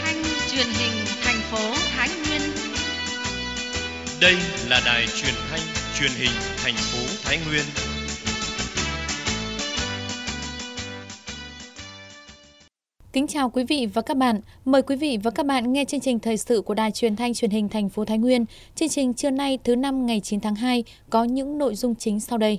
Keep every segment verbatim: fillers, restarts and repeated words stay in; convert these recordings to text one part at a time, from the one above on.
thanh truyền hình thành phố Thái Nguyên. Đây là đài truyền thanh truyền hình thành phố Thái Nguyên. Kính chào quý vị và các bạn. Mời quý vị và các bạn nghe chương trình thời sự của Đài Truyền thanh Truyền hình thành phố Thái Nguyên. Chương trình trưa nay thứ năm ngày chín tháng hai có những nội dung chính sau đây.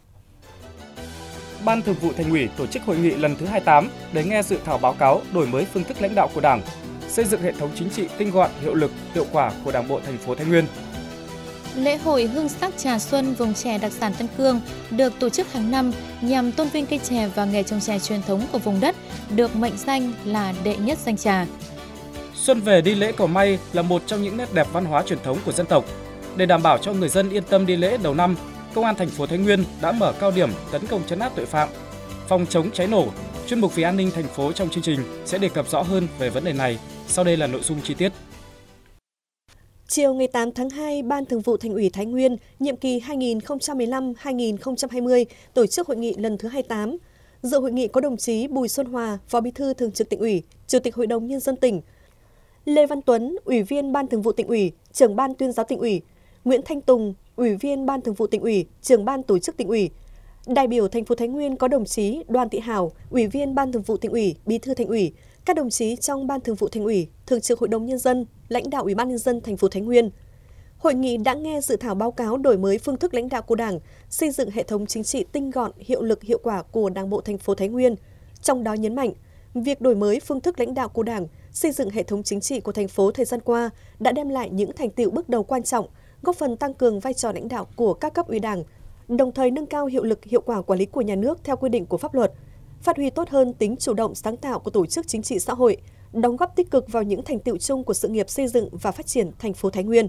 Ban Thường vụ Thành ủy tổ chức hội nghị lần thứ hai mươi tám để nghe dự thảo báo cáo đổi mới phương thức lãnh đạo của Đảng, xây dựng hệ thống chính trị tinh gọn, hiệu lực, hiệu quả của Đảng bộ thành phố Thái Nguyên. Lễ hội hương sắc trà xuân vùng chè đặc sản Tân Cương được tổ chức hàng năm nhằm tôn vinh cây chè và nghề trồng chè truyền thống của vùng đất, được mệnh danh là đệ nhất danh trà. Xuân về đi lễ cầu may là một trong những nét đẹp văn hóa truyền thống của dân tộc. Để đảm bảo cho người dân yên tâm đi lễ đầu năm, Công an thành phố Thái Nguyên đã mở cao điểm tấn công trấn áp tội phạm, phòng chống cháy nổ. Chuyên mục Vì an ninh thành phố trong chương trình sẽ đề cập rõ hơn về vấn đề này. Sau đây là nội dung chi tiết. Chiều ngày tám tháng hai, Ban Thường vụ Thành ủy Thái Nguyên, nhiệm kỳ hai nghìn không trăm mười lăm đến hai nghìn không trăm hai mươi tổ chức hội nghị lần thứ hai mươi tám. Dự hội nghị có đồng chí Bùi Xuân Hòa, Phó Bí thư Thường trực Tỉnh ủy, Chủ tịch Hội đồng Nhân dân tỉnh, Lê Văn Tuấn, Ủy viên Ban Thường vụ Tỉnh ủy, Trưởng Ban Tuyên giáo Tỉnh ủy, Nguyễn Thanh Tùng, Ủy viên Ban Thường vụ Tỉnh ủy, Trưởng Ban Tổ chức Tỉnh ủy. Đại biểu thành phố Thái Nguyên có đồng chí Đoàn Thị Hảo, Ủy viên Ban Thường vụ Tỉnh ủy, Bí thư Thành ủy, các đồng chí trong Ban Thường vụ Thành ủy, Thường trực Hội đồng Nhân dân, lãnh đạo Ủy ban Nhân dân thành phố Thái Nguyên. Hội nghị đã nghe dự thảo báo cáo đổi mới phương thức lãnh đạo của Đảng, xây dựng hệ thống chính trị tinh gọn, hiệu lực, hiệu quả của Đảng bộ thành phố Thái Nguyên. Trong đó nhấn mạnh, việc đổi mới phương thức lãnh đạo của Đảng, xây dựng hệ thống chính trị của thành phố thời gian qua đã đem lại những thành tựu bước đầu quan trọng, góp phần tăng cường vai trò lãnh đạo của các cấp ủy Đảng, đồng thời nâng cao hiệu lực, hiệu quả quản lý của nhà nước theo quy định của pháp luật, phát huy tốt hơn tính chủ động sáng tạo của tổ chức chính trị xã hội, đóng góp tích cực vào những thành tựu chung của sự nghiệp xây dựng và phát triển thành phố Thái Nguyên.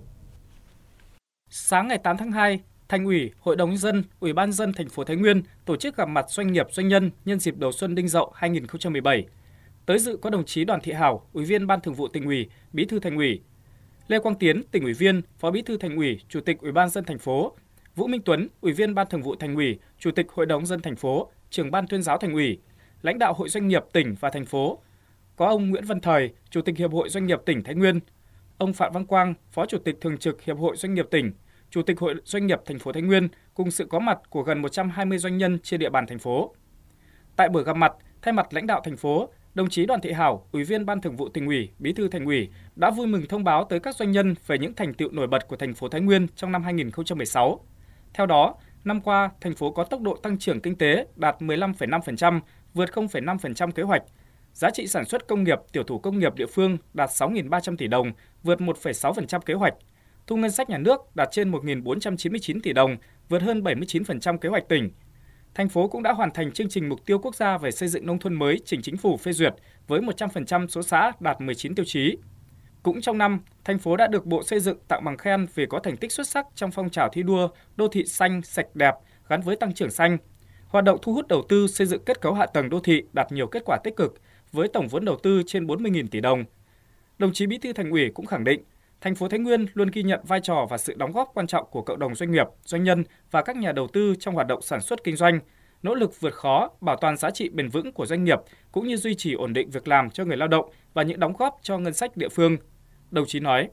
Sáng ngày tám tháng hai, Thành ủy, Hội đồng Nhân dân, Ủy ban Nhân dân thành phố Thái Nguyên tổ chức gặp mặt doanh nghiệp doanh nhân nhân dịp đầu xuân Đinh Dậu hai nghìn không trăm mười bảy. Tới dự có đồng chí Đoàn Thị Hảo, Ủy viên Ban Thường vụ Tỉnh ủy, Bí thư Thành ủy, Lê Quang Tiến, Tỉnh ủy viên, Phó Bí thư Thành ủy, Chủ tịch Ủy ban Nhân dân thành phố, Vũ Minh Tuấn, Ủy viên Ban Thường vụ Thành ủy, Chủ tịch Hội đồng Nhân dân thành phố, Trưởng Ban Tuyên giáo Thành ủy, lãnh đạo Hội doanh nghiệp tỉnh và thành phố. Có ông Nguyễn Văn Thời, Chủ tịch Hiệp hội Doanh nghiệp tỉnh Thái Nguyên, ông Phạm Văn Quang, Phó Chủ tịch Thường trực Hiệp hội Doanh nghiệp tỉnh, Chủ tịch Hội Doanh nghiệp thành phố Thái Nguyên cùng sự có mặt của gần một trăm hai mươi doanh nhân trên địa bàn thành phố. Tại buổi gặp mặt, thay mặt lãnh đạo thành phố, đồng chí Đoàn Thị Hảo, Ủy viên Ban Thường vụ Tỉnh ủy, Bí thư Thành ủy đã vui mừng thông báo tới các doanh nhân về những thành tựu nổi bật của thành phố Thái Nguyên trong năm hai nghìn không trăm mười sáu. Theo đó, năm qua, thành phố có tốc độ tăng trưởng kinh tế đạt mười lăm phẩy năm phần trăm, vượt không phẩy năm phần trăm kế hoạch. Giá trị sản xuất công nghiệp, tiểu thủ công nghiệp địa phương đạt sáu nghìn ba trăm tỷ đồng, vượt một phẩy sáu phần trăm kế hoạch. Thu ngân sách nhà nước đạt trên một nghìn bốn trăm chín mươi chín tỷ đồng, vượt hơn bảy mươi chín phần trăm kế hoạch tỉnh. Thành phố cũng đã hoàn thành chương trình mục tiêu quốc gia về xây dựng nông thôn mới trình Chính phủ phê duyệt với một trăm phần trăm số xã đạt mười chín tiêu chí. Cũng trong năm, thành phố đã được Bộ Xây dựng tặng bằng khen vì có thành tích xuất sắc trong phong trào thi đua đô thị xanh, sạch đẹp gắn với tăng trưởng xanh. Hoạt động thu hút đầu tư xây dựng kết cấu hạ tầng đô thị đạt nhiều kết quả tích cực với tổng vốn đầu tư trên bốn mươi nghìn tỷ đồng. Đồng chí Bí thư Thành ủy cũng khẳng định, thành phố Thái Nguyên luôn ghi nhận vai trò và sự đóng góp quan trọng của cộng đồng doanh nghiệp, doanh nhân và các nhà đầu tư trong hoạt động sản xuất kinh doanh, nỗ lực vượt khó, bảo toàn giá trị bền vững của doanh nghiệp cũng như duy trì ổn định việc làm cho người lao động và những đóng góp cho ngân sách địa phương. Đồng chí nói: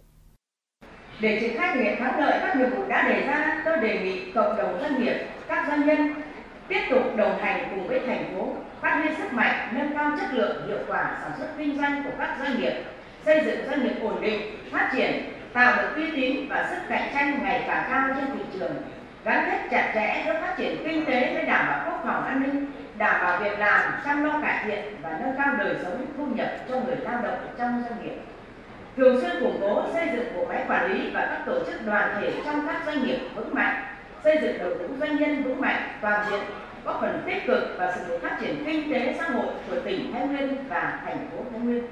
Để triển khai thực hiện thắng lợi các nhiệm vụ đã đề ra, tôi đề nghị cộng đồng doanh nghiệp, các doanh nhân tiếp tục đồng hành cùng với thành phố, phát huy sức mạnh, nâng cao chất lượng, hiệu quả sản xuất kinh doanh của các doanh nghiệp, xây dựng doanh nghiệp ổn định, phát triển, tạo được uy tín và sức cạnh tranh ngày càng cao trên thị trường, gắn kết chặt chẽ giữa phát triển kinh tế với đảm bảo quốc phòng an ninh, đảm bảo việc làm, chăm lo cải thiện và nâng cao đời sống thu nhập cho người lao động trong doanh nghiệp. Thường xuyên củng cố xây dựng bộ máy quản lý và các tổ chức đoàn thể trong các doanh nghiệp vững mạnh, xây dựng đội ngũ doanh nhân vững mạnh, toàn diện, góp phần tích cực vào sự phát triển kinh tế xã hội của tỉnh Thái Nguyên và thành phố Thái Nguyên.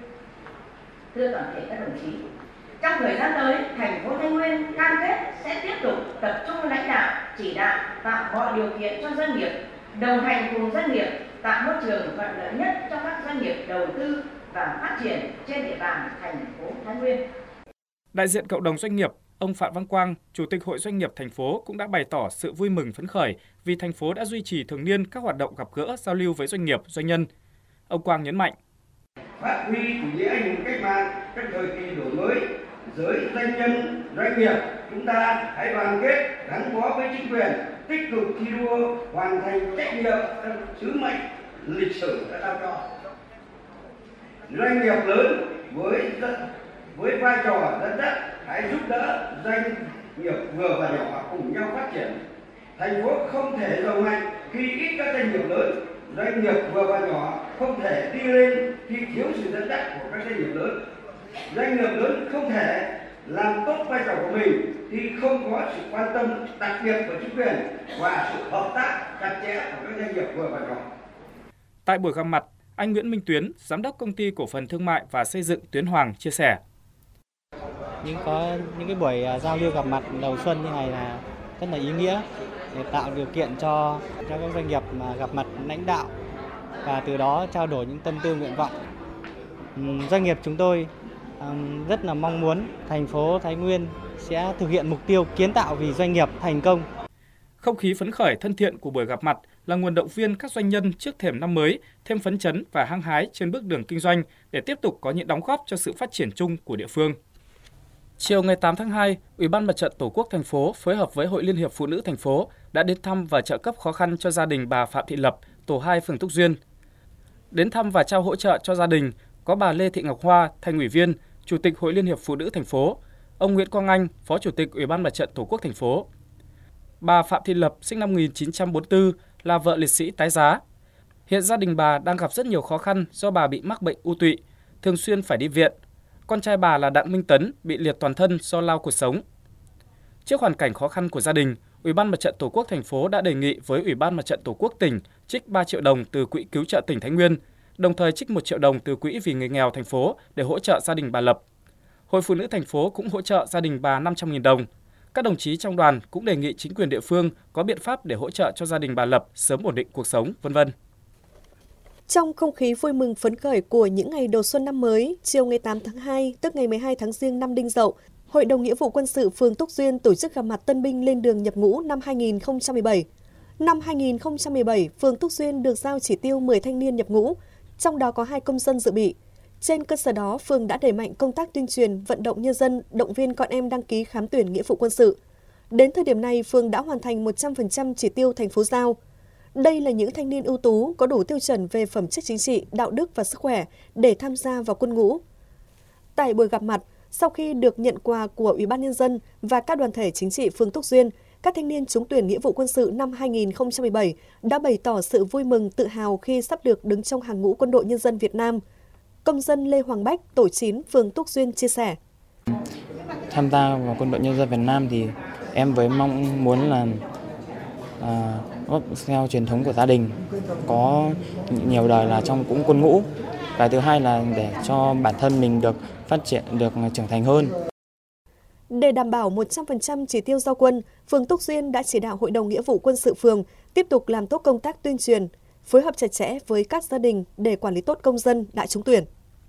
Thưa toàn thể các đồng chí, trong thời gian tới, thành phố Thái Nguyên cam kết sẽ tiếp tục tập trung lãnh đạo, chỉ đạo, tạo mọi điều kiện cho doanh nghiệp, đồng hành cùng doanh nghiệp, tạo môi trường thuận lợi nhất cho các doanh nghiệp đầu tư và phát triển trên địa bàn thành phố Thái Nguyên. Đại diện cộng đồng doanh nghiệp, ông Phạm Văn Quang, Chủ tịch Hội Doanh nghiệp thành phố cũng đã bày tỏ sự vui mừng phấn khởi vì thành phố đã duy trì thường niên các hoạt động gặp gỡ, giao lưu với doanh nghiệp, doanh nhân. Ông Quang nhấn mạnh: phát huy chủ nghĩa anh hùng cách mạng trong thời kỳ đổi mới. Giới doanh nhân, doanh nghiệp, chúng ta hãy đoàn kết, gắn bó với chính quyền, tích cực thi đua, hoàn thành trách nhiệm trong sứ mệnh lịch sử đã trao cho. Doanh nghiệp lớn với với vai trò dẫn dắt, hãy giúp đỡ doanh nghiệp vừa và nhỏ cùng nhau phát triển. Thành phố không thể giàu mạnh khi ít các doanh nghiệp lớn, doanh nghiệp vừa và nhỏ không thể đi lên khi thiếu sự dẫn dắt của các doanh nghiệp lớn. Doanh nghiệp lớn không thể làm tốt vai trò của mình khi không có sự quan tâm đặc biệt của chính quyền và sự hợp tác chặt chẽ của các doanh nghiệp vừa và nhỏ. Tại buổi gặp mặt, anh Nguyễn Minh Tuyến, Giám đốc Công ty Cổ phần Thương mại và Xây dựng Tuyến Hoàng chia sẻ. Nhưng có những cái buổi giao lưu gặp mặt đầu xuân như này là rất là ý nghĩa để tạo điều kiện cho, cho các doanh nghiệp mà gặp mặt lãnh đạo và từ đó trao đổi những tâm tư nguyện vọng. Doanh nghiệp chúng tôi rất là mong muốn thành phố Thái Nguyên sẽ thực hiện mục tiêu kiến tạo vì doanh nghiệp thành công. Không khí phấn khởi thân thiện của buổi gặp mặt là nguồn động viên các doanh nhân trước thềm năm mới thêm phấn chấn và hăng hái trên bước đường kinh doanh để tiếp tục có những đóng góp cho sự phát triển chung của địa phương. Chiều ngày tám tháng hai, Ủy ban Mặt trận Tổ quốc thành phố phối hợp với Hội Liên hiệp Phụ nữ thành phố đã đến thăm và trợ cấp khó khăn cho gia đình bà Phạm Thị Lập, tổ hai phường Túc Duyên. Đến thăm và trao hỗ trợ cho gia đình có bà Lê Thị Ngọc Hoa, Thành ủy viên, Chủ tịch Hội Liên hiệp Phụ nữ thành phố, ông Nguyễn Quang Anh, Phó Chủ tịch Ủy ban Mặt trận Tổ quốc thành phố. Bà Phạm Thị Lập sinh năm một nghìn chín trăm bốn mươi tư là vợ liệt sĩ tái giá. Hiện gia đình bà đang gặp rất nhiều khó khăn do bà bị mắc bệnh u tụy, thường xuyên phải đi viện. Con trai bà là Đặng Minh Tấn bị liệt toàn thân do lao cuộc sống. Trước hoàn cảnh khó khăn của gia đình, Ủy ban Mặt trận Tổ quốc thành phố đã đề nghị với Ủy ban Mặt trận Tổ quốc tỉnh trích ba triệu đồng từ quỹ cứu trợ tỉnh Thái Nguyên, đồng thời trích một triệu đồng từ quỹ vì người nghèo thành phố để hỗ trợ gia đình bà Lập. Hội Phụ nữ thành phố cũng hỗ trợ gia đình bà năm trăm nghìn đồng. Các đồng chí trong đoàn cũng đề nghị chính quyền địa phương có biện pháp để hỗ trợ cho gia đình bà Lập sớm ổn định cuộc sống, vân vân. Trong không khí vui mừng phấn khởi của những ngày đầu xuân năm mới, chiều ngày tám tháng hai, tức ngày mười hai tháng Giêng năm Đinh Dậu, Hội đồng Nghĩa vụ Quân sự phường Túc Duyên tổ chức gặp mặt tân binh lên đường nhập ngũ năm hai nghìn không trăm mười bảy. Năm hai nghìn không trăm mười bảy, phường Túc Duyên được giao chỉ tiêu mười thanh niên nhập ngũ, trong đó có hai công dân dự bị. Trên cơ sở đó, phường đã đẩy mạnh công tác tuyên truyền, vận động nhân dân, động viên con em đăng ký khám tuyển nghĩa vụ quân sự. Đến thời điểm này, phường đã hoàn thành một trăm phần trăm chỉ tiêu thành phố giao. Đây là những thanh niên ưu tú có đủ tiêu chuẩn về phẩm chất chính trị, đạo đức và sức khỏe để tham gia vào quân ngũ. Tại buổi gặp mặt, sau khi được nhận quà của Ủy ban Nhân dân và các đoàn thể chính trị phường Túc Duyên, các thanh niên trúng tuyển nghĩa vụ quân sự năm hai nghìn không trăm mười bảy đã bày tỏ sự vui mừng, tự hào khi sắp được đứng trong hàng ngũ Quân đội Nhân dân Việt Nam. Công dân Lê Hoàng Bách, tổ chín, phường Túc Duyên chia sẻ. Tham gia vào Quân đội Nhân dân Việt Nam thì em với mong muốn là à, góp theo truyền thống của gia đình, có nhiều đời là trong cũng quân ngũ. Cái thứ hai là để cho bản thân mình được phát triển, được trưởng thành hơn. Để đảm bảo một trăm phần trăm chỉ tiêu giao quân, phường Túc Duyên đã chỉ đạo Hội đồng Nghĩa vụ Quân sự phường tiếp tục làm tốt công tác tuyên truyền, phối hợp chặt chẽ với các gia đình để quản lý tốt công dân đã trúng tuyển.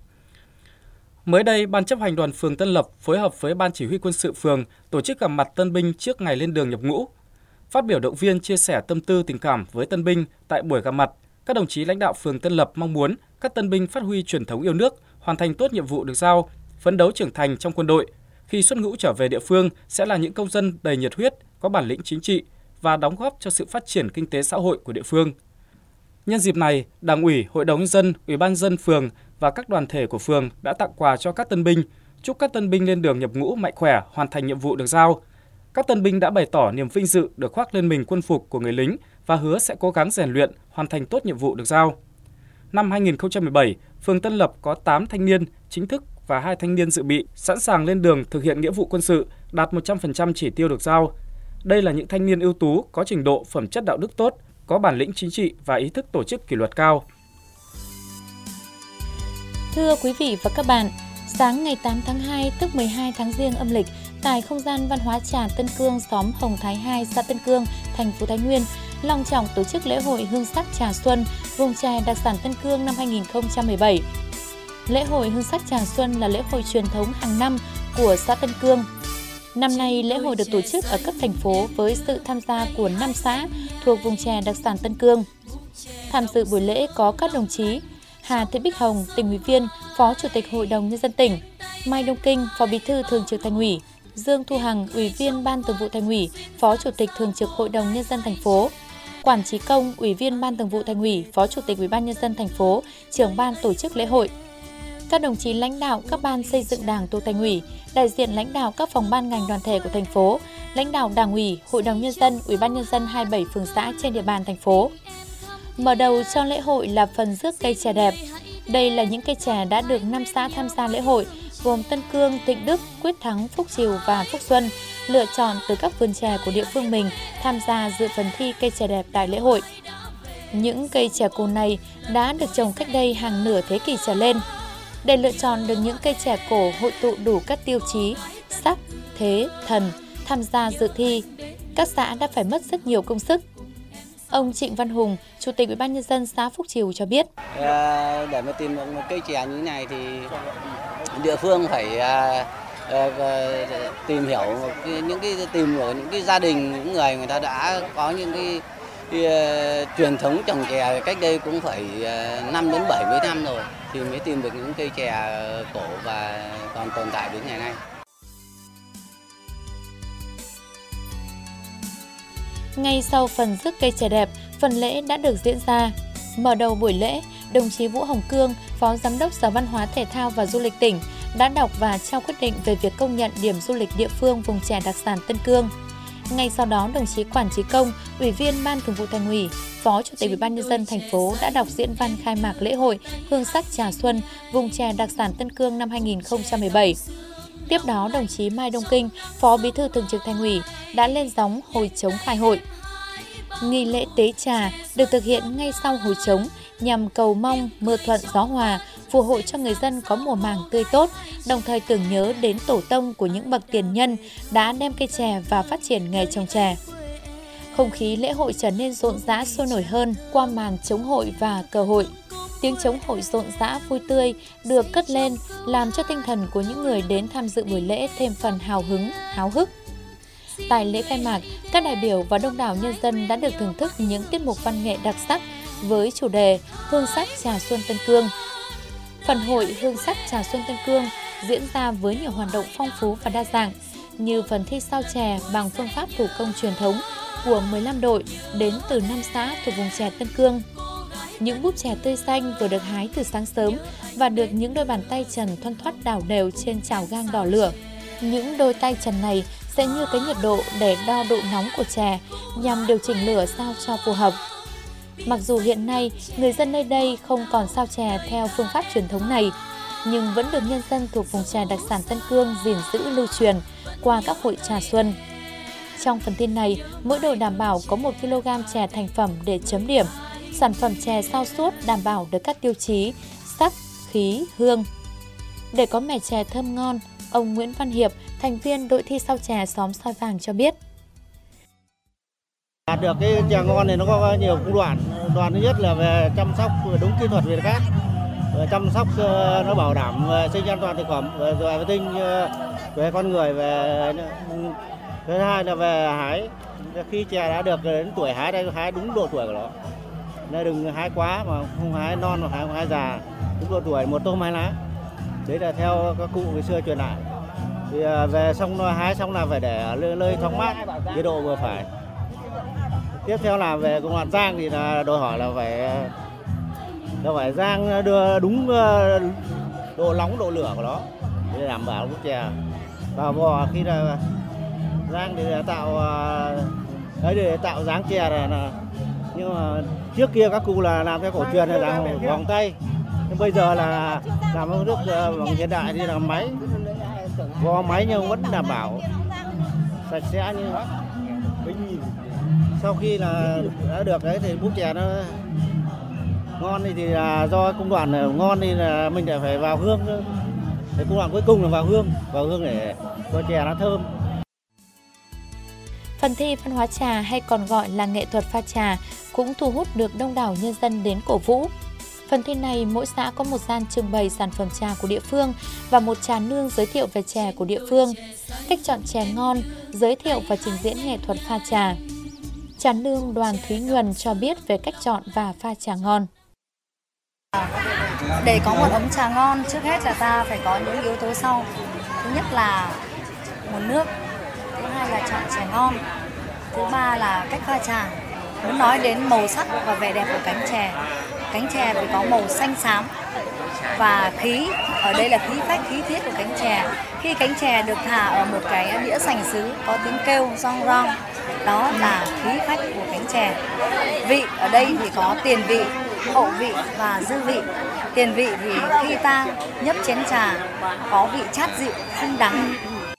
Mới đây, Ban chấp hành đoàn phường Tân Lập phối hợp với Ban chỉ huy quân sự phường tổ chức gặp mặt tân binh trước ngày lên đường nhập ngũ. Phát biểu động viên chia sẻ tâm tư tình cảm với tân binh tại buổi gặp mặt, các đồng chí lãnh đạo phường Tân Lập mong muốn các tân binh phát huy truyền thống yêu nước, hoàn thành tốt nhiệm vụ được giao, phấn đấu trưởng thành trong quân đội. Khi xuất ngũ trở về địa phương sẽ là những công dân đầy nhiệt huyết, có bản lĩnh chính trị và đóng góp cho sự phát triển kinh tế xã hội của địa phương. Nhân dịp này, Đảng ủy, Hội đồng nhân dân, Ủy ban nhân dân phường và các đoàn thể của phường đã tặng quà cho các tân binh, chúc các tân binh lên đường nhập ngũ mạnh khỏe, hoàn thành nhiệm vụ được giao. Các tân binh đã bày tỏ niềm vinh dự được khoác lên mình quân phục của người lính và hứa sẽ cố gắng rèn luyện, hoàn thành tốt nhiệm vụ được giao. Năm hai nghìn không trăm mười bảy, phường Tân Lập có tám thanh niên chính thức và hai thanh niên dự bị sẵn sàng lên đường thực hiện nghĩa vụ quân sự, đạt một trăm phần trăm chỉ tiêu được giao. Đây là những thanh niên ưu tú, có trình độ phẩm chất đạo đức tốt, có bản lĩnh chính trị và ý thức tổ chức kỷ luật cao. Thưa quý vị và các bạn, sáng ngày tám tháng hai, tức mười hai tháng Giêng âm lịch, tại không gian văn hóa trà Tân Cương, xóm Hồng Thái hai, xã Tân Cương, thành phố Thái Nguyên, long trọng tổ chức lễ hội hương sắc trà xuân, vùng chè đặc sản Tân Cương năm hai nghìn không trăm mười bảy. Lễ hội hương sắc trà xuân là lễ hội truyền thống hàng năm của xã Tân Cương. Năm nay, lễ hội được tổ chức ở cấp thành phố với sự tham gia của năm xã thuộc vùng chè đặc sản Tân Cương. Tham dự buổi lễ có các đồng chí Hà Thị Bích Hồng, tỉnh ủy viên, Phó Chủ tịch Hội đồng Nhân dân tỉnh, Mai Đông Kinh, Phó Bí thư Thường trực Thành ủy, Dương Thu Hằng, Ủy viên Ban Thường vụ Thành ủy, Phó Chủ tịch Thường trực Hội đồng Nhân dân thành phố, Quản Trí Công, Ủy viên Ban Thường vụ Thành ủy, Phó Chủ tịch Ủy ban Nhân dân thành phố, Trưởng ban tổ chức lễ hội. Các đồng chí lãnh đạo các ban xây dựng Đảng thuộc Thành ủy, đại diện lãnh đạo các phòng ban ngành đoàn thể của thành phố, lãnh đạo Đảng ủy, Hội đồng Nhân dân, Ủy ban Nhân dân hai mươi bảy phường xã trên địa bàn thành phố. Mở đầu cho lễ hội là phần rước cây chè đẹp. Đây là những cây chè đã được năm xã tham gia lễ hội, gồm Tân Cương, Tịnh Đức, Quyết Thắng, Phúc Triều và Phúc Xuân, lựa chọn từ các vườn chè của địa phương mình tham gia dự phần thi cây chè đẹp tại lễ hội. Những cây chè cổ này đã được trồng cách đây hàng nửa thế kỷ trở lên. Để lựa chọn được những cây chè cổ hội tụ đủ các tiêu chí sắc, thế, thần tham gia dự thi, các xã đã phải mất rất nhiều công sức. Ông Trịnh Văn Hùng, Chủ tịch Ủy ban Nhân dân xã Phúc Triều cho biết. À, để mà tìm được một cây chè như thế này thì địa phương phải à, à, tìm hiểu những cái tìm hiểu những cái gia đình, những người người ta đã có những cái, cái, cái uh, truyền thống trồng chè cách đây cũng phải năm đến bảy mươi năm rồi thì mới tìm được những cây chè cổ và còn tồn tại đến ngày nay. Ngay sau phần rước cây chè đẹp, phần lễ đã được diễn ra. Mở đầu buổi lễ, đồng chí Vũ Hồng Cương, Phó Giám đốc Sở Văn hóa Thể thao và Du lịch tỉnh đã đọc và trao quyết định về việc công nhận điểm du lịch địa phương vùng chè đặc sản Tân Cương. Ngay sau đó, đồng chí Quản Trí Công, Ủy viên Ban Thường vụ Thành ủy, Phó Chủ tịch Ủy ban Nhân dân thành phố đã đọc diễn văn khai mạc lễ hội Hương sắc trà xuân vùng chè đặc sản Tân Cương năm hai nghìn không trăm mười bảy. Tiếp đó, đồng chí Mai Đông Kinh, Phó Bí thư Thường trực Thành ủy đã lên gióng hồi trống khai hội. Nghi lễ tế trà được thực hiện ngay sau hồi trống nhằm cầu mong mưa thuận gió hòa, phù hộ cho người dân có mùa màng tươi tốt, đồng thời tưởng nhớ đến tổ tông của những bậc tiền nhân đã đem cây chè và phát triển nghề trồng chè. Không khí lễ hội trở nên rộn rã sôi nổi hơn qua màn trống hội và cờ hội. Tiếng trống hội rộn rã vui tươi được cất lên làm cho tinh thần của những người đến tham dự buổi lễ thêm phần hào hứng, háo hức. Tại lễ khai mạc, các đại biểu và đông đảo nhân dân đã được thưởng thức những tiết mục văn nghệ đặc sắc với chủ đề Hương sắc trà xuân Tân Cương. Phần hội Hương sắc trà xuân Tân Cương diễn ra với nhiều hoạt động phong phú và đa dạng như phần thi sao chè bằng phương pháp thủ công truyền thống của mười lăm đội đến từ năm xã thuộc vùng chè Tân Cương. Những búp chè tươi xanh vừa được hái từ sáng sớm và được những đôi bàn tay trần thoăn thoắt đảo đều trên chảo gang đỏ lửa. Những đôi tay trần này sẽ như cái nhiệt độ để đo độ nóng của chè nhằm điều chỉnh lửa sao cho phù hợp. Mặc dù hiện nay người dân nơi đây không còn sao chè theo phương pháp truyền thống này, nhưng vẫn được nhân dân thuộc vùng chè đặc sản Tân Cương gìn giữ lưu truyền qua các hội trà xuân. Trong phần tin này, mỗi đội đảm bảo có một ki lô gam chè thành phẩm để chấm điểm. Sản phẩm chè sao suốt đảm bảo được các tiêu chí sắc, khí, hương. Để có mẻ chè thơm ngon, ông Nguyễn Văn Hiệp, thành viên đội thi sao chè xóm Soi Vàng cho biết. Đạt được cái chè ngon này nó có nhiều công đoạn. Đoạn thứ nhất là về chăm sóc đúng kỹ thuật Việt Gáp, chăm sóc nó bảo đảm sinh an toàn thực phẩm, rồi vệ sinh về con người, về thứ hai là về hái. Khi chè đã được đến tuổi hái, đây hái đúng độ tuổi của nó. Nên đừng hái quá mà không hái non mà hái, hái già, đúng độ tuổi một tôm hai lá. Đấy là theo các cụ ngày xưa truyền lại. Thì về xong hái xong là phải để nơi thoáng mát, nhiệt độ vừa phải. Tiếp theo là về công đoạn rang thì là đòi hỏi là phải là phải rang đưa đúng độ nóng, độ lửa của nó để đảm bảo búp chè. Và vò khi là rang thì là tạo đấy để tạo dáng chè này là, nhưng mà trước kia các cụ là làm theo cổ truyền là làm vòng tay, nhưng bây giờ là làm phương thức bằng hiện đại thì là máy vò máy nhưng vẫn đảm bảo sạch sẽ như sau khi là đã được đấy thì búp chè nó ngon thì, thì là do công đoạn ngon thì là mình phải phải vào hương. Cái công đoạn cuối cùng là vào hương, vào hương để cho chè nó thơm. Phần thi văn hóa trà hay còn gọi là nghệ thuật pha trà cũng thu hút được đông đảo nhân dân đến cổ vũ. Phần thi này mỗi xã có một gian trưng bày sản phẩm trà của địa phương và một trà nương giới thiệu về chè của địa phương, cách chọn chè ngon, giới thiệu và trình diễn nghệ thuật pha trà. Trà nương Đoàn Thúy Nhuần cho biết về cách chọn và pha trà ngon. Để có một ống trà ngon, trước hết là ta phải có những yếu tố sau. Thứ nhất là nguồn nước, thứ hai là chọn chè ngon, thứ ba là cách pha trà. Muốn nói đến màu sắc và vẻ đẹp của cánh chè, cánh chè phải có màu xanh xám và khí, ở đây là khí phách, khí thiết của cánh chè. Khi cánh chè được thả ở một cái đĩa sành sứ có tiếng kêu rong rong, đó là khí phách của cánh chè. Vị ở đây thì có tiền vị, hậu vị và dư vị. Tiền vị thì khi ta nhấp chén trà có vị chát dịu, không đắng.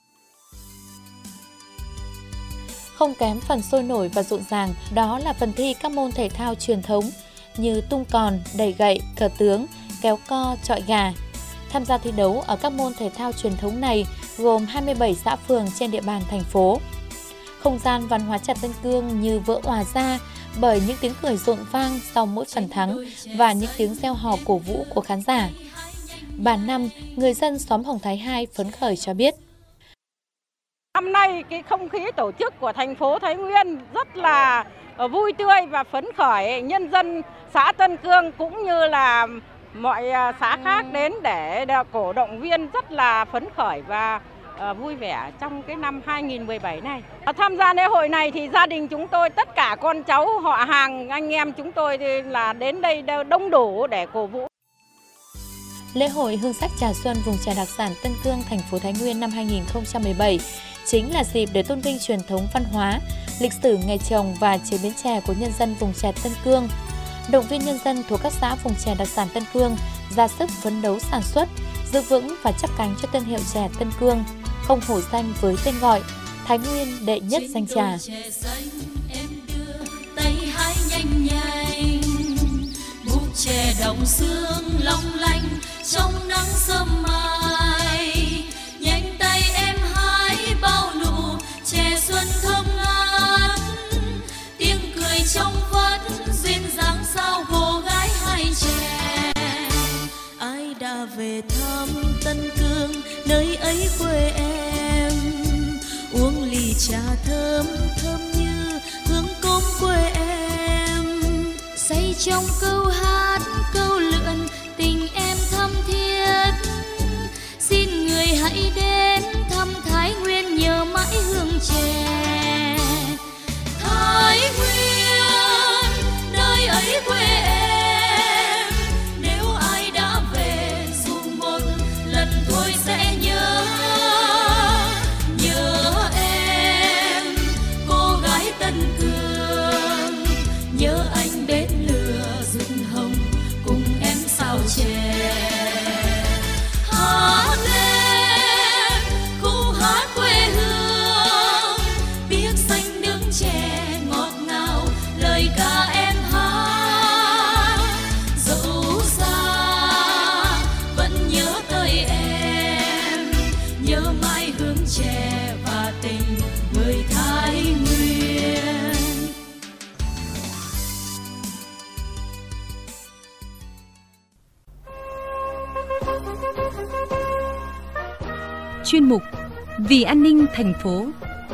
Không kém phần sôi nổi và rộn ràng, đó là phần thi các môn thể thao truyền thống như tung còn, đẩy gậy, cờ tướng, kéo co, chọi gà. Tham gia thi đấu ở các môn thể thao truyền thống này gồm hai mươi bảy xã phường trên địa bàn thành phố. Không gian văn hóa chợ Tân Cương như vỡ òa ra bởi những tiếng cười rộn vang sau mỗi phần thắng và những tiếng reo hò cổ vũ của khán giả. Bà Năm, người dân xóm Hồng Thái hai phấn khởi cho biết. Năm nay cái không khí tổ chức của thành phố Thái Nguyên rất là vui tươi và phấn khởi. Nhân dân xã Tân Cương cũng như là mọi xã khác đến để cổ động viên rất là phấn khởi và vui vẻ trong cái năm hai nghìn không trăm mười bảy này. Tham gia lễ hội này thì gia đình chúng tôi, tất cả con cháu, họ hàng, anh em chúng tôi là đến đây đông đủ để cổ vũ. Lễ hội Hương sắc trà xuân vùng trà đặc sản Tân Cương, thành phố Thái Nguyên năm hai nghìn không trăm mười bảy chính là dịp để tôn vinh truyền thống văn hóa, lịch sử nghề trồng và chế biến chè của nhân dân vùng trà Tân Cương. Động viên nhân dân thuộc các xã vùng chè đặc sản Tân Cương ra sức phấn đấu sản xuất, giữ vững và chắp cánh cho tên hiệu chè Tân Cương, không hổ danh với tên gọi Thái Nguyên đệ nhất danh trà. Chè đồng xương long lanh trong nắng sớm mai, nhanh tay em hái bao nụ chè xuân thơm ngát, tiếng cười trong vắt duyên dáng sao cô gái hai chè. Ai đã về thăm Tân Cương nơi ấy quê em, uống ly trà thơm thơm như hương cốm quê em, say trong câu hát câu lượn tình em thắm thiết. Xin người hãy đến thăm Thái Nguyên nhớ mãi hương chè. Thái Nguyên nơi ấy quê em, nếu ai đã về dù một lần thôi sẽ nhớ. Nhớ em cô gái Tân Cương, nhớ anh đến lửa rừng hồng cùng em sao chè. Hát lên khúc hát quê hương, biết xanh nước chè ngọt ngào lời ca em hát. Dẫu xa vẫn nhớ tới em, nhớ mãi hương chè và tình người Thái Nguyên. Chuyên mục Vì an ninh thành phố.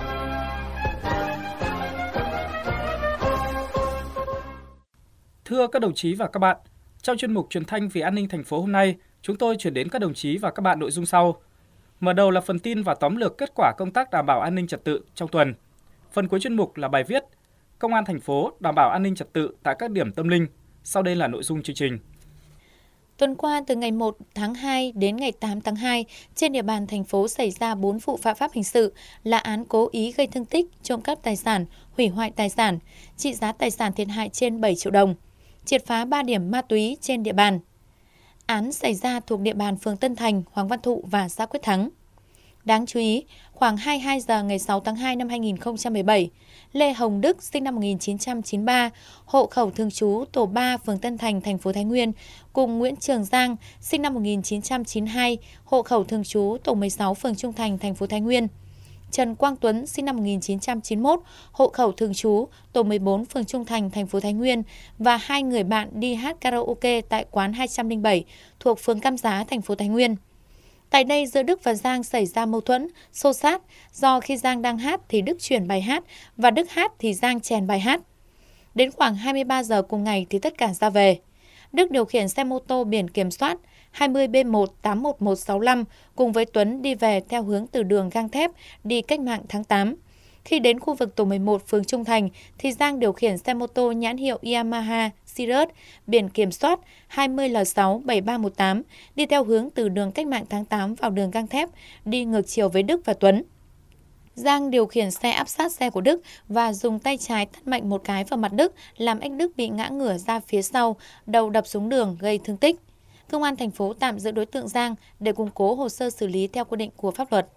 Thưa các đồng chí và các bạn, trong chuyên mục truyền thanh Vì an ninh thành phố hôm nay, chúng tôi chuyển đến các đồng chí và các bạn nội dung sau. Mở đầu là phần tin và tóm lược kết quả công tác đảm bảo an ninh trật tự trong tuần. Phần cuối chuyên mục là bài viết Công an thành phố đảm bảo an ninh trật tự tại các điểm tâm linh. Sau đây là nội dung chương trình. Tuần qua, từ ngày một tháng hai đến ngày tám tháng hai, trên địa bàn thành phố xảy ra bốn vụ phạm pháp hình sự là án cố ý gây thương tích, trộm cắp tài sản, hủy hoại tài sản, trị giá tài sản thiệt hại trên bảy triệu đồng, triệt phá ba điểm ma túy trên địa bàn. Án xảy ra thuộc địa bàn phường Tân Thành, Hoàng Văn Thụ và xã Quyết Thắng. Đáng chú ý, khoảng hai mươi hai giờ ngày sáu tháng hai năm hai nghìn không trăm mười bảy, Lê Hồng Đức sinh năm một nghìn chín trăm chín mươi ba, hộ khẩu thường trú tổ ba phường Tân Thành, thành phố Thái Nguyên, cùng Nguyễn Trường Giang sinh năm một nghìn chín trăm chín mươi hai, hộ khẩu thường trú tổ mười sáu phường Trung Thành, thành phố Thái Nguyên. Trần Quang Tuấn sinh năm một nghìn chín trăm chín mươi mốt, hộ khẩu thường trú tổ mười bốn phường Trung Thành, thành phố Thái Nguyên và hai người bạn đi hát karaoke tại quán hai trăm lẻ bảy thuộc phường Cam Giá, thành phố Thái Nguyên. Tại đây, giữa Đức và Giang xảy ra mâu thuẫn, xô xát, do khi Giang đang hát thì Đức chuyển bài hát và Đức hát thì Giang chèn bài hát. Đến khoảng hai mươi ba giờ cùng ngày thì tất cả ra về. Đức điều khiển xe mô tô biển kiểm soát hai mươi B một tám một một sáu lăm cùng với Tuấn đi về theo hướng từ đường Gang Thép đi Cách mạng tháng tám. Khi đến khu vực tổ mười một phường Trung Thành thì Giang điều khiển xe mô tô nhãn hiệu Yamaha Sirius biển kiểm soát hai mươi L sáu bảy ba một tám đi theo hướng từ đường Cách mạng tháng tám vào đường Gang Thép đi ngược chiều với Đức và Tuấn. Giang điều khiển xe áp sát xe của Đức và dùng tay trái tát mạnh một cái vào mặt Đức làm anh Đức bị ngã ngửa ra phía sau, đầu đập xuống đường gây thương tích. Công an thành phố tạm giữ đối tượng Giang để củng cố hồ sơ xử lý theo quy định của pháp luật.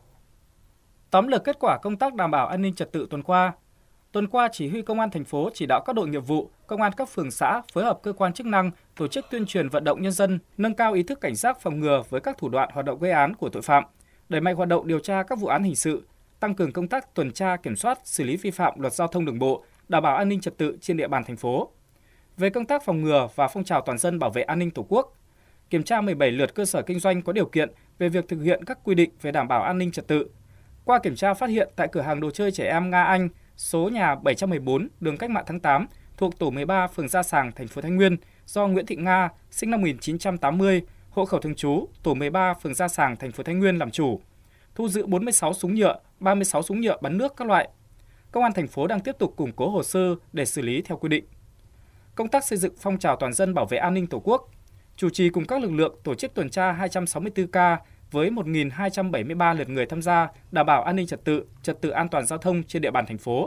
Tóm lược kết quả công tác đảm bảo an ninh trật tự tuần qua. Tuần qua, Chỉ huy Công an thành phố chỉ đạo các đội nghiệp vụ, công an các phường xã phối hợp cơ quan chức năng tổ chức tuyên truyền vận động nhân dân nâng cao ý thức cảnh giác phòng ngừa với các thủ đoạn hoạt động gây án của tội phạm, đẩy mạnh hoạt động điều tra các vụ án hình sự, tăng cường công tác tuần tra kiểm soát, xử lý vi phạm luật giao thông đường bộ, đảm bảo an ninh trật tự trên địa bàn thành phố. Về công tác phòng ngừa và phong trào toàn dân bảo vệ an ninh Tổ quốc, kiểm tra mười bảy lượt cơ sở kinh doanh có điều kiện về việc thực hiện các quy định về đảm bảo an ninh trật tự. Qua kiểm tra phát hiện tại cửa hàng đồ chơi trẻ em Nga Anh, số nhà bảy trăm mười bốn, đường Cách mạng tháng tám, thuộc tổ mười ba, phường Gia Sàng, thành phố Thái Nguyên, do Nguyễn Thị Nga, sinh năm một nghìn chín trăm tám mươi, hộ khẩu thường trú, tổ mười ba, phường Gia Sàng, thành phố Thái Nguyên làm chủ. Thu giữ bốn mươi sáu súng nhựa, ba mươi sáu súng nhựa bắn nước các loại. Công an thành phố đang tiếp tục củng cố hồ sơ để xử lý theo quy định. Công tác xây dựng phong trào toàn dân bảo vệ an ninh Tổ quốc, chủ trì cùng các lực lượng tổ chức tuần tra hai trăm sáu mươi tư ca với một nghìn hai trăm bảy mươi ba lượt người tham gia đảm bảo an ninh trật tự, trật tự an toàn giao thông trên địa bàn thành phố.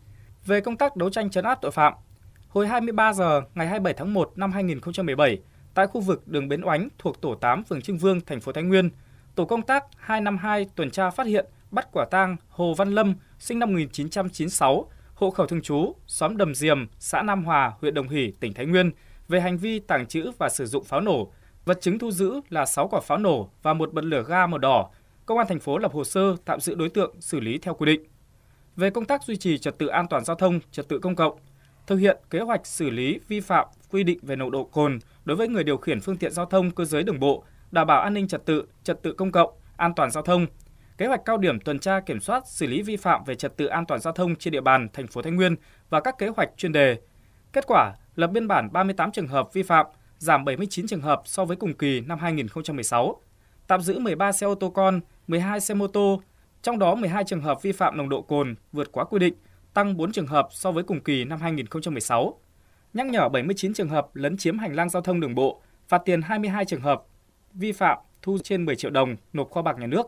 Về công tác đấu tranh trấn áp tội phạm, hồi hai mươi ba giờ ngày hai mươi bảy tháng một năm hai nghìn không trăm mười bảy, tại khu vực đường Bến Oánh thuộc tổ tám, phường Trưng Vương, thành phố Thái Nguyên, tổ công tác hai năm hai tuần tra phát hiện bắt quả tang Hồ Văn Lâm, sinh năm một nghìn chín trăm chín mươi sáu, hộ khẩu thường trú, xóm Đầm Diềm, xã Nam Hòa, huyện Đồng Hỷ, tỉnh Thái Nguyên, về hành vi tàng trữ và sử dụng pháo nổ. Vật chứng thu giữ là sáu quả pháo nổ và một bật lửa ga màu đỏ. Công an thành phố lập hồ sơ tạm giữ đối tượng, xử lý theo quy định. Về công tác duy trì trật tự an toàn giao thông, trật tự công cộng, thực hiện kế hoạch xử lý vi phạm quy định về nồng độ cồn đối với người điều khiển phương tiện giao thông cơ giới đường bộ, đảm bảo an ninh trật tự, trật tự công cộng, an toàn giao thông. Kế hoạch cao điểm tuần tra kiểm soát xử lý vi phạm về trật tự an toàn giao thông trên địa bàn thành phố Thái Nguyên và các kế hoạch chuyên đề. Kết quả, lập biên bản ba mươi tám trường hợp vi phạm, giảm bảy mươi chín trường hợp so với cùng kỳ năm hai nghìn không trăm mười sáu. Tạm giữ mười ba xe ô tô con, mười hai xe mô tô, trong đó mười hai trường hợp vi phạm nồng độ cồn vượt quá quy định, tăng bốn trường hợp so với cùng kỳ năm hai nghìn không trăm mười sáu. Nhắc nhở bảy mươi chín trường hợp lấn chiếm hành lang giao thông đường bộ, phạt tiền hai mươi hai trường hợp vi phạm, thu trên mười triệu đồng, nộp kho bạc nhà nước.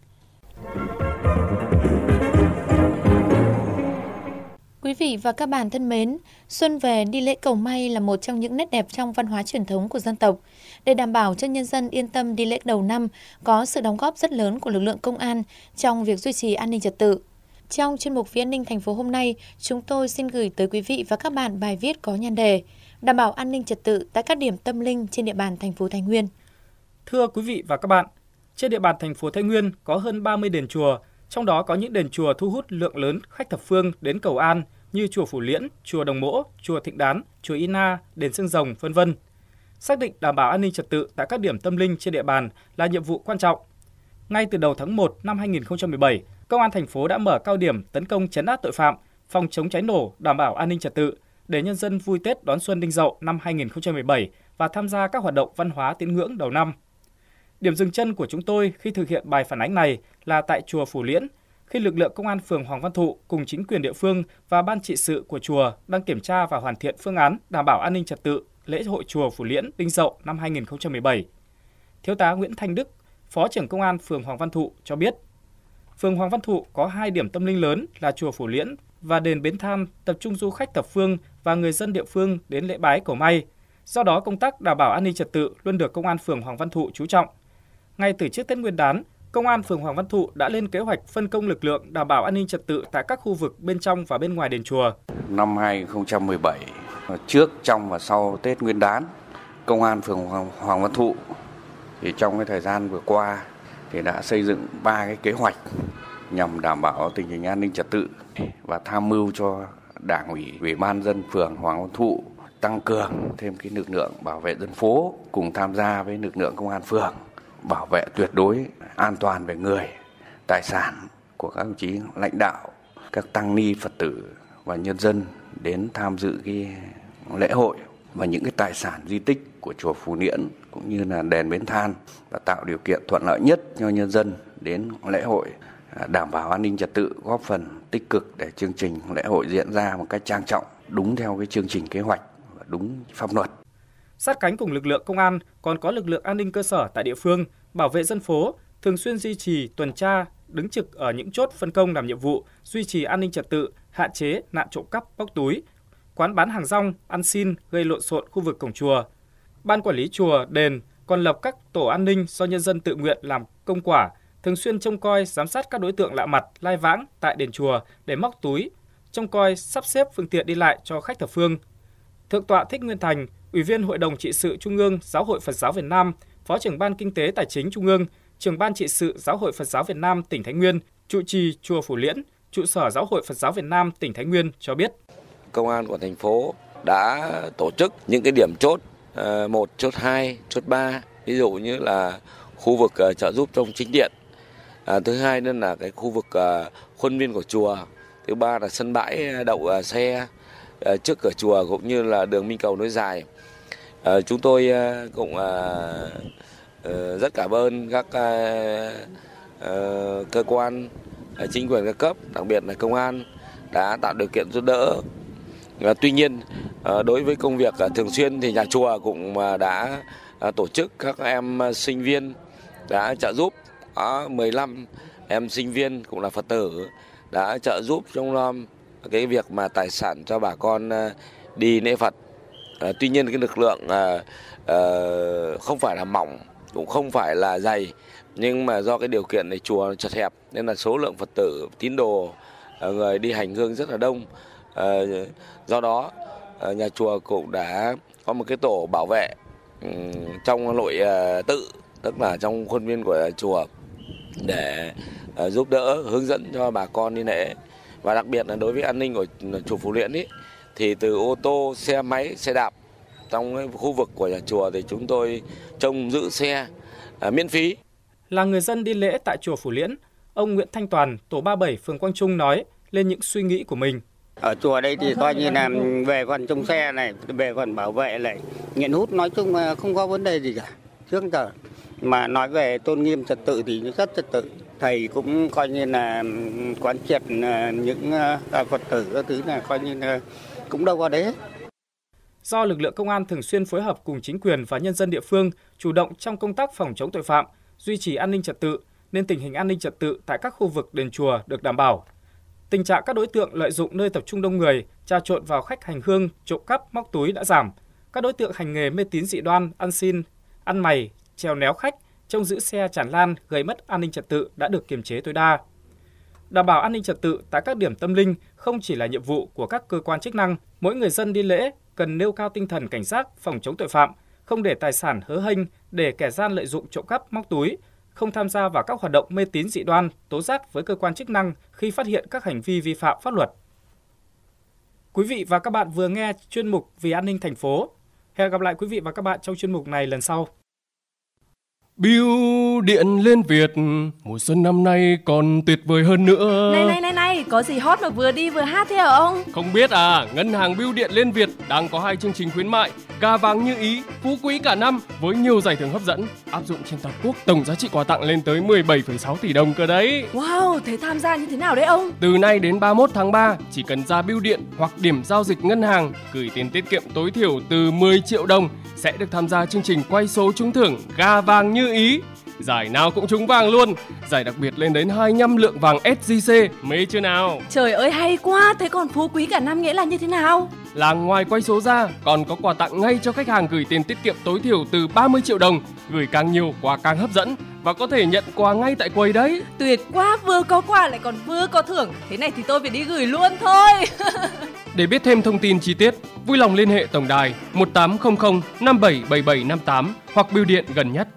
Quý vị và các bạn thân mến, xuân về đi lễ cầu may là một trong những nét đẹp trong văn hóa truyền thống của dân tộc. Để đảm bảo cho nhân dân yên tâm đi lễ đầu năm, có sự đóng góp rất lớn của lực lượng công an trong việc duy trì an ninh trật tự. Trong chuyên mục Vì An ninh thành phố hôm nay, chúng tôi xin gửi tới quý vị và các bạn bài viết có nhan đề Đảm bảo an ninh trật tự tại các điểm tâm linh trên địa bàn thành phố Thái Nguyên. Thưa quý vị và các bạn, trên địa bàn thành phố Thái Nguyên có hơn ba mươi đền chùa, trong đó có những đền chùa thu hút lượng lớn khách thập phương đến cầu an như chùa Phủ Liễn, chùa Đồng Mỗ, chùa Thịnh Đán, chùa Y Na, đền Xương Rồng, vân vân. Xác định đảm bảo an ninh trật tự tại các điểm tâm linh trên địa bàn là nhiệm vụ quan trọng. Ngay từ đầu tháng một năm hai nghìn không trăm mười bảy, Công an thành phố đã mở cao điểm tấn công trấn áp tội phạm, phòng chống cháy nổ, đảm bảo an ninh trật tự để nhân dân vui Tết đón xuân Đinh Dậu năm hai nghìn không trăm mười bảy và tham gia các hoạt động văn hóa tín ngưỡng đầu năm. Điểm dừng chân của chúng tôi khi thực hiện bài phản ánh này là tại chùa Phủ Liễn, khi lực lượng công an phường Hoàng Văn Thụ cùng chính quyền địa phương và ban trị sự của chùa đang kiểm tra và hoàn thiện phương án đảm bảo an ninh trật tự lễ hội chùa Phủ Liễn Đinh Dậu năm hai nghìn không trăm mười bảy. Thiếu tá Nguyễn Thanh Đức, Phó trưởng Công an phường Hoàng Văn Thụ cho biết, phường Hoàng Văn Thụ có hai điểm tâm linh lớn là chùa Phủ Liễn và đền Bến Than, tập trung du khách thập phương và người dân địa phương đến lễ bái cầu may. Do đó, công tác đảm bảo an ninh trật tự luôn được Công an phường Hoàng Văn Thụ chú trọng. Ngay từ trước Tết Nguyên đán, Công an phường Hoàng Văn Thụ đã lên kế hoạch phân công lực lượng đảm bảo an ninh trật tự tại các khu vực bên trong và bên ngoài đền chùa. Năm hai nghìn không trăm mười bảy, trước, trong và sau Tết Nguyên đán, Công an phường Hoàng Văn Thụ thì trong cái thời gian vừa qua thì đã xây dựng ba cái kế hoạch nhằm đảm bảo tình hình an ninh trật tự và tham mưu cho Đảng ủy, Ủy ban dân phường Hoàng Văn Thụ tăng cường thêm cái lực lượng bảo vệ dân phố cùng tham gia với lực lượng công an phường bảo vệ tuyệt đối an toàn về người, tài sản của các đồng chí lãnh đạo, các tăng ni Phật tử và nhân dân đến tham dự cái lễ hội và những cái tài sản di tích của chùa Phù Liễn cũng như là đền Bến Than và tạo điều kiện thuận lợi nhất cho nhân dân đến lễ hội, đảm bảo an ninh trật tự, góp phần tích cực để chương trình lễ hội diễn ra một cách trang trọng, đúng theo cái chương trình kế hoạch và đúng pháp luật. Sát cánh cùng lực lượng công an còn có lực lượng an ninh cơ sở tại địa phương, bảo vệ dân phố, thường xuyên duy trì tuần tra, đứng trực ở những chốt phân công làm nhiệm vụ, duy trì an ninh trật tự, hạn chế nạn trộm cắp móc túi, quán bán hàng rong, ăn xin gây lộn xộn khu vực cổng chùa. Ban quản lý chùa, đền còn lập các tổ an ninh do nhân dân tự nguyện làm công quả, thường xuyên trông coi, giám sát các đối tượng lạ mặt, lai vãng tại đền chùa để móc túi, trông coi, sắp xếp phương tiện đi lại cho khách thập phương. Thượng tọa Thích Nguyên Thành, Ủy viên Hội đồng Trị sự Trung ương Giáo hội Phật giáo Việt Nam, Phó trưởng Ban Kinh tế Tài chính Trung ương, Trưởng Ban Trị sự Giáo hội Phật giáo Việt Nam tỉnh Thái Nguyên, trụ trì chùa Phù Liễn, trụ sở Giáo hội Phật giáo Việt Nam tỉnh Thái Nguyên cho biết. Công an của thành phố đã tổ chức những cái điểm chốt một, chốt hai, chốt ba, ví dụ như là khu vực trợ giúp trong chính điện. À, thứ hai nữa là cái khu vực uh, khuôn viên của chùa. Thứ ba là sân bãi đậu uh, xe uh, trước cửa chùa cũng như là đường Minh Cầu nối dài. Uh, chúng tôi uh, cũng uh, uh, rất cảm ơn các uh, uh, cơ quan uh, chính quyền các cấp, đặc biệt là công an đã tạo điều kiện giúp đỡ. Uh, tuy nhiên uh, đối với công việc uh, thường xuyên thì nhà chùa cũng uh, đã uh, tổ chức các em uh, sinh viên đã trợ giúp. Có mười lăm em sinh viên cũng là Phật tử đã trợ giúp trong lo cái việc mà tài sản cho bà con đi lễ Phật. À, tuy nhiên cái lực lượng à, à, không phải là mỏng, cũng không phải là dày, nhưng mà do cái điều kiện này chùa chật hẹp nên là số lượng Phật tử tín đồ à, người đi hành hương rất là đông. À, do đó à, nhà chùa cũng đã có một cái tổ bảo vệ um, trong nội à, tự, tức là trong khuôn viên của chùa, để uh, giúp đỡ, hướng dẫn cho bà con đi lễ. Và đặc biệt là đối với an ninh của chùa Phù Liễn ấy, thì từ ô tô, xe máy, xe đạp trong cái khu vực của nhà chùa thì chúng tôi trông giữ xe uh, miễn phí. Là người dân đi lễ tại chùa Phù Liễn, ông Nguyễn Thanh Toàn, tổ ba mươi bảy phường Quang Trung nói lên những suy nghĩ của mình. Ở chùa đây thì coi như là về phần trông xe này, về phần bảo vệ này, nghiện hút nói chung là không có vấn đề gì cả. Trước giờ mà nói về tôn nghiêm trật tự thì rất trật tự. Thầy cũng coi như là quán triệt những Phật tử các thứ là coi như là cũng đâu có đấy hết. Do lực lượng công an thường xuyên phối hợp cùng chính quyền và nhân dân địa phương chủ động trong công tác phòng chống tội phạm, duy trì an ninh trật tự, nên tình hình an ninh trật tự tại các khu vực đền chùa được đảm bảo. Tình trạng các đối tượng lợi dụng nơi tập trung đông người, trà trộn vào khách hành hương, trộm cắp, móc túi đã giảm. Các đối tượng hành nghề mê tín dị đoan, ăn xin, ăn mày, trèo néo khách, trông giữ xe tràn lan gây mất an ninh trật tự đã được kiềm chế tối đa. Đảm bảo an ninh trật tự tại các điểm tâm linh không chỉ là nhiệm vụ của các cơ quan chức năng, mỗi người dân đi lễ cần nêu cao tinh thần cảnh giác phòng chống tội phạm, không để tài sản hớ hênh để kẻ gian lợi dụng trộm cắp móc túi, không tham gia vào các hoạt động mê tín dị đoan, tố giác với cơ quan chức năng khi phát hiện các hành vi vi phạm pháp luật. Quý vị và các bạn vừa nghe chuyên mục Vì an ninh thành phố. Hẹn gặp lại quý vị và các bạn trong chuyên mục này lần sau. Bưu điện Liên Việt, mùa xuân năm nay còn tuyệt vời hơn nữa. Này này này này, có gì hot mà vừa đi vừa hát thế hả ông? Không biết à, ngân hàng Bưu điện Liên Việt đang có hai chương trình khuyến mại gà vàng như ý, phú quý cả năm với nhiều giải thưởng hấp dẫn, áp dụng trên toàn quốc, tổng giá trị quà tặng lên tới mười bảy phẩy sáu tỷ đồng cơ đấy. Wow, thế tham gia như thế nào đấy ông? Từ nay đến ba mươi mốt tháng ba, chỉ cần ra bưu điện hoặc điểm giao dịch ngân hàng, gửi tiền tiết kiệm tối thiểu từ mười triệu đồng sẽ được tham gia chương trình quay số trúng thưởng gà vàng như ý. Giải nào cũng trúng vàng luôn. Giải đặc biệt lên đến hai mươi lăm lượng vàng ét gi xê, mê chưa nào? Trời ơi hay quá, thế còn phú quý cả năm nghĩa là như thế nào? Là ngoài quay số ra, còn có quà tặng ngay cho khách hàng gửi tiền tiết kiệm tối thiểu từ ba mươi triệu đồng. Gửi càng nhiều, quà càng hấp dẫn và có thể nhận quà ngay tại quầy đấy. Tuyệt quá, vừa có quà lại còn vừa có thưởng. Thế này thì tôi phải đi gửi luôn thôi. Để biết thêm thông tin chi tiết, vui lòng liên hệ tổng đài một tám không không năm bảy bảy bảy năm tám hoặc bưu điện gần nhất.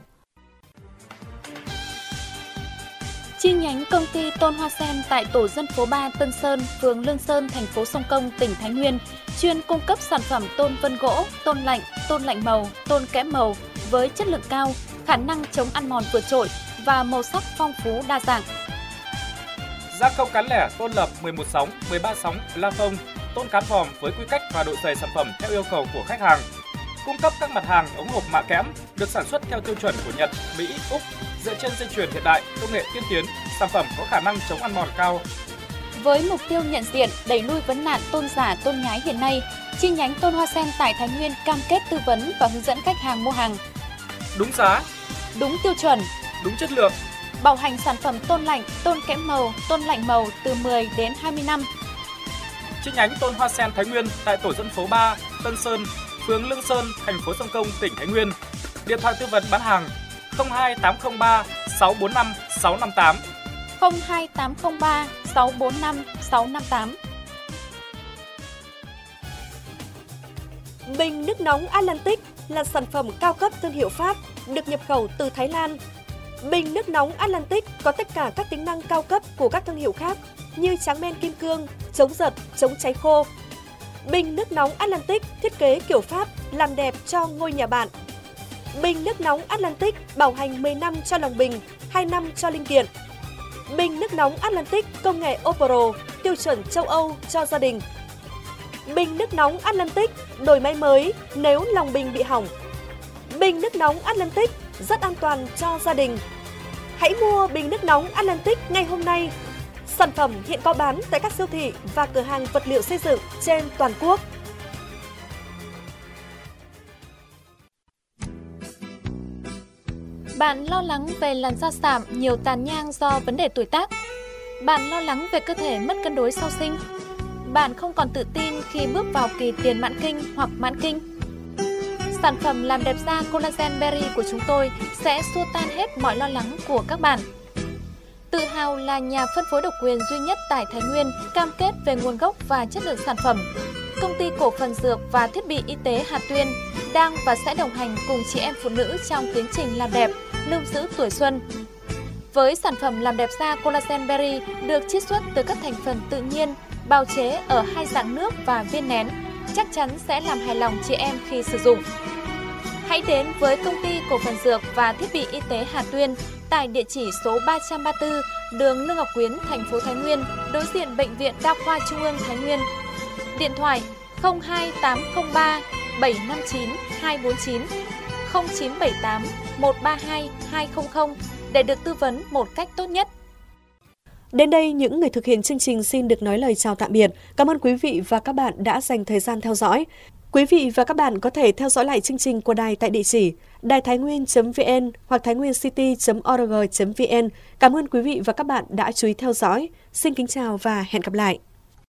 Chi nhánh công ty Tôn Hoa Sen tại tổ dân phố ba Tân Sơn, phường Lương Sơn, thành phố Sông Công, tỉnh Thái Nguyên, chuyên cung cấp sản phẩm tôn vân gỗ, tôn lạnh, tôn lạnh màu, tôn kẽm màu với chất lượng cao, khả năng chống ăn mòn vượt trội và màu sắc phong phú đa dạng. Gia công cán lẻ tôn lập mười một sóng, mười ba sóng, la phông, tôn cán vòm với quy cách và độ dày sản phẩm theo yêu cầu của khách hàng. cung cấp các mặt hàng ống hộp mạ kẽm được sản xuất theo tiêu chuẩn của Nhật, Mỹ, Úc, dựa trên dây chuyền hiện đại, công nghệ tiên tiến, sản phẩm có khả năng chống ăn mòn cao. Với mục tiêu nhận diện, đẩy lui vấn nạn tôn giả, tôn nhái hiện nay, chi nhánh Tôn Hoa Sen tại Thái Nguyên cam kết tư vấn và hướng dẫn khách hàng mua hàng đúng giá, đúng tiêu chuẩn, đúng chất lượng, bảo hành sản phẩm tôn lạnh, tôn kẽm màu, tôn lạnh màu từ mười đến hai mươi năm. Chi nhánh Tôn Hoa Sen Thái Nguyên tại tổ dân phố ba, Tân Sơn, phường Lương Sơn, thành phố Sông Công, tỉnh Thái Nguyên. Điện thoại tư vấn bán hàng không hai tám không ba sáu bốn năm sáu năm tám, không hai tám không ba sáu bốn năm sáu năm tám. Bình nước nóng Atlantic là sản phẩm cao cấp thương hiệu Pháp, được nhập khẩu từ Thái Lan. Bình nước nóng Atlantic có tất cả các tính năng cao cấp của các thương hiệu khác như tráng men kim cương, chống giật, chống cháy khô. Bình nước nóng Atlantic thiết kế kiểu Pháp làm đẹp cho ngôi nhà bạn. Bình nước nóng Atlantic bảo hành mười năm cho lòng bình, hai năm cho linh kiện. Bình nước nóng Atlantic công nghệ Opro, tiêu chuẩn châu Âu cho gia đình. Bình nước nóng Atlantic đổi máy mới nếu lòng bình bị hỏng. Bình nước nóng Atlantic rất an toàn cho gia đình. Hãy mua bình nước nóng Atlantic ngay hôm nay. Sản phẩm hiện có bán tại các siêu thị và cửa hàng vật liệu xây dựng trên toàn quốc. Bạn lo lắng về làn da sạm, nhiều tàn nhang do vấn đề tuổi tác. Bạn lo lắng về cơ thể mất cân đối sau sinh. Bạn không còn tự tin khi bước vào kỳ tiền mãn kinh hoặc mãn kinh. Sản phẩm làm đẹp da Collagen Berry của chúng tôi sẽ xua tan hết mọi lo lắng của các bạn. Tự hào là nhà phân phối độc quyền duy nhất tại Thái Nguyên, cam kết về nguồn gốc và chất lượng sản phẩm. Công ty cổ phần dược và thiết bị y tế Hà Tuyên đang và sẽ đồng hành cùng chị em phụ nữ trong tiến trình làm đẹp, lưu giữ tuổi xuân. Với sản phẩm làm đẹp da Collagen Berry được chiết xuất từ các thành phần tự nhiên, bào chế ở hai dạng nước và viên nén, chắc chắn sẽ làm hài lòng chị em khi sử dụng. Hãy đến với công ty cổ phần dược và thiết bị y tế Hà Tuyên tại địa chỉ số ba trăm ba mươi tư đường Lương Ngọc Quyến, thành phố Thái Nguyên, đối diện Bệnh viện Đa khoa Trung ương Thái Nguyên. Điện thoại không hai tám không ba bảy năm chín hai bốn chín, không chín bảy tám một ba hai hai không không để được tư vấn một cách tốt nhất. Đến đây, những người thực hiện chương trình xin được nói lời chào tạm biệt. Cảm ơn quý vị và các bạn đã dành thời gian theo dõi. Quý vị và các bạn có thể theo dõi lại chương trình của đài tại địa chỉ đài thái nguyên chấm vn hoặc thái nguyên city chấm org chấm vn. Cảm ơn quý vị và các bạn đã chú ý theo dõi. Xin kính chào và hẹn gặp lại.